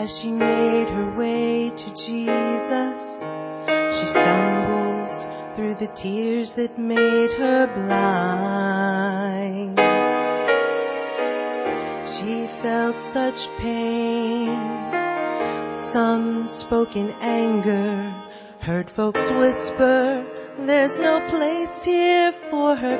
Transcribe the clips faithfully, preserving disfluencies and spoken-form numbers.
As she made her way to Jesus, she stumbles through the tears that made her blind. She felt such pain. Some spoke in anger, heard folks whisper, there's no place here for her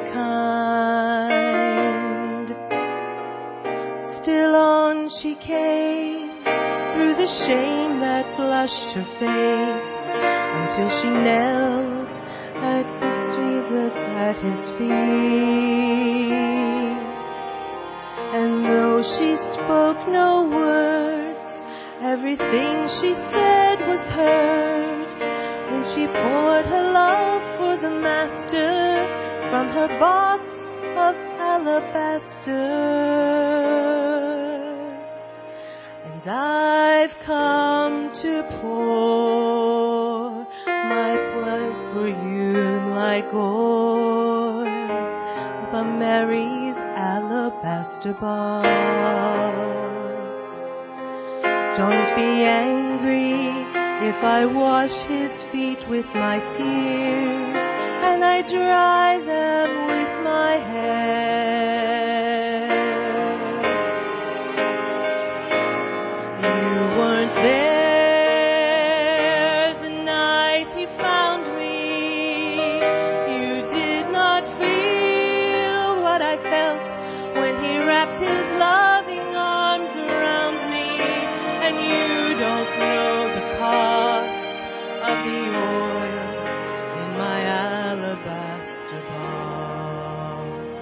kind. Still on she came, through the shame that flushed her face, until she knelt at Jesus at his feet. And though she spoke no words, everything she said was heard, when she poured her love for the Master from her box of alabaster. And I've come to pour my blood for you like oil from Mary's alabaster box. Don't be angry if I wash his feet with my tears and I dry them with my hair. You weren't there the night he found me. You did not feel what I felt when he wrapped his loving arms around me. And you don't know the cost of the oil in my alabaster box.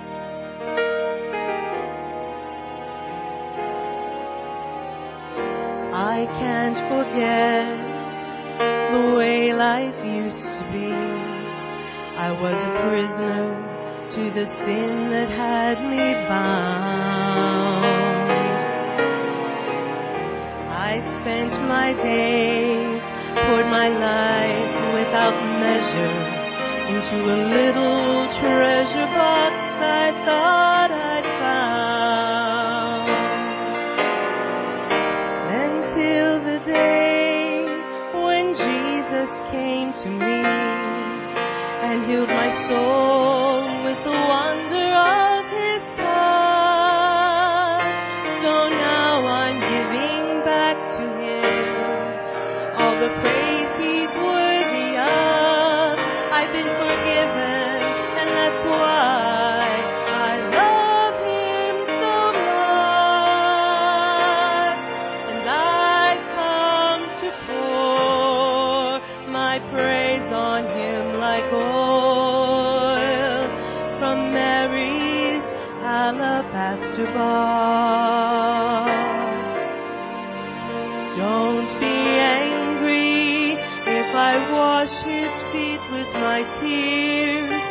I can't forget the way life used to be. I was a prisoner to the sin that had me bound. I spent my days, poured my life without measure into a little treasure box I thought I'd found. Until the day when Jesus came to me and healed my soul with the wonder of his touch. So now I'm giving back to him all the praise he's worthy of. I've been forgiven, and that's why I love him so much. And I've come to pour my praise on him like oil from Mary's alabaster box. Don't be angry if I wash his feet with my tears